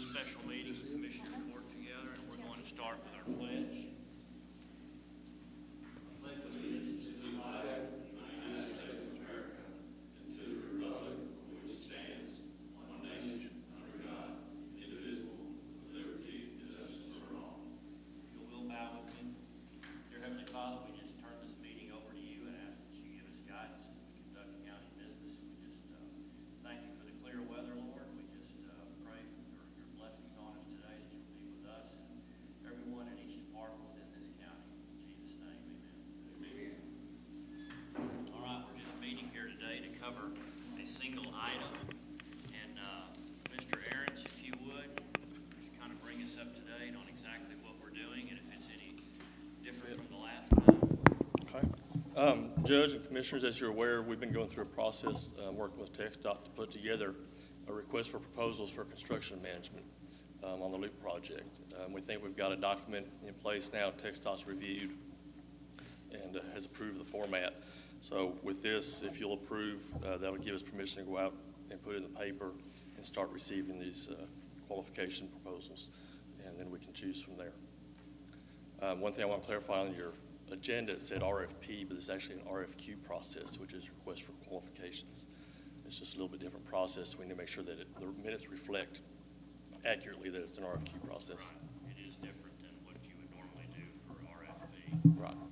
special meeting of the Commissioners Court together, and we're going to start with our pledge. Father, we just turn this meeting over to you and ask that you give us guidance as we conduct county business. We just thank you for the clear weather, Lord. We just pray for your blessings on us today, that you'll be with us and everyone in each department within this county. In Jesus' name, amen. Amen. All right, we're just meeting here today to cover a single item. And Mr. Ahrens, if you would, just kind of bring us up to date on exactly what we're doing and if it's any different from the last time. Okay. Judge and Commissioners, as you're aware, we've been going through a process working with TxDOT to put together a request for proposals for construction management on the Loop project. We think we've got a document in place now. TxDOT's reviewed and has approved the format. So with this, if you'll approve, that'll give us permission to go out and put it in the paper and start receiving these qualification proposals, and then we can choose from there. One thing I want to clarify on your agenda, it said RFP, but it's actually an RFQ process, which is request for qualifications. It's just a little bit different process. We need to make sure that the minutes reflect accurately that it's an RFQ process. Right. It is different than what you would normally do for RFP. Right.